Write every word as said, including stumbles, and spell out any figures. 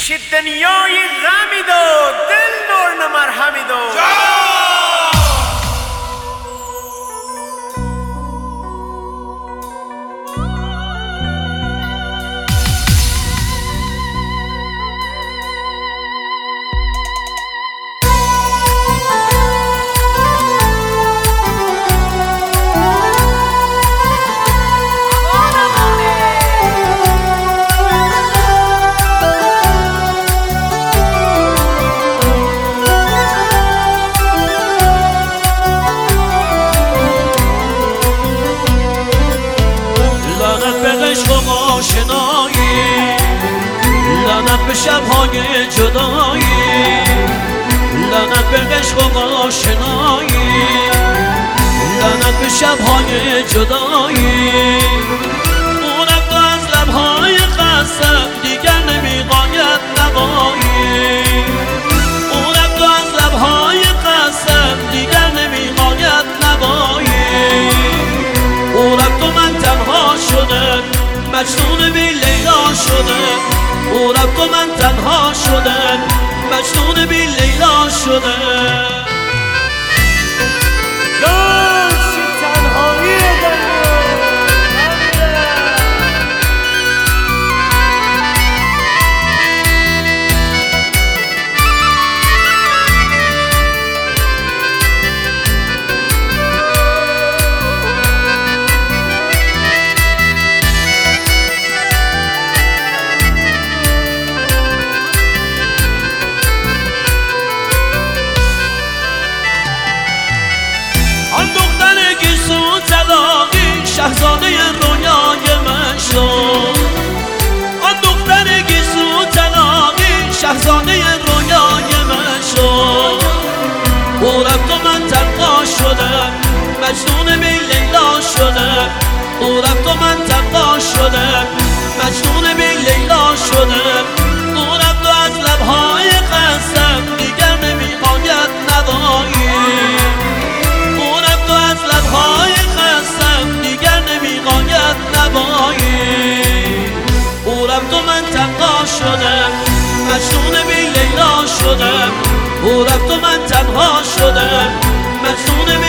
پیش دنیای غمی دو دل نور مرهمی دو آشنایی لعنت به شب‌های جدایی لعنت به عشق و آشنایی لعنت به شب‌های جدایی اون رفت از لب‌های قسم دیگر نمی‌غاید نوایی اون رفت از لب‌های قسم دیگر نمی‌غاید نوایی اون رفت و من تنها شدم مجنون بی لیلا شده او رفت و من تنها شده مجنون بی لیلا شده شهزاده رویای من شد آن دختر گیسو طلاقی شهزاده رویای من شد او رفت و من تنها شدم مجنون بی لیلا شدم او رفت و من تنها شدم مجنون بی لیلا شدم او رفت و از لبهای قسم دیگر نمی‌آید نوایی او رفت و از لبهای قسم دیگر نمی‌آید نوایی او رفت و من تنها شدم مجنون بی لیلا شدم او رفت و من تنها شدم مجنون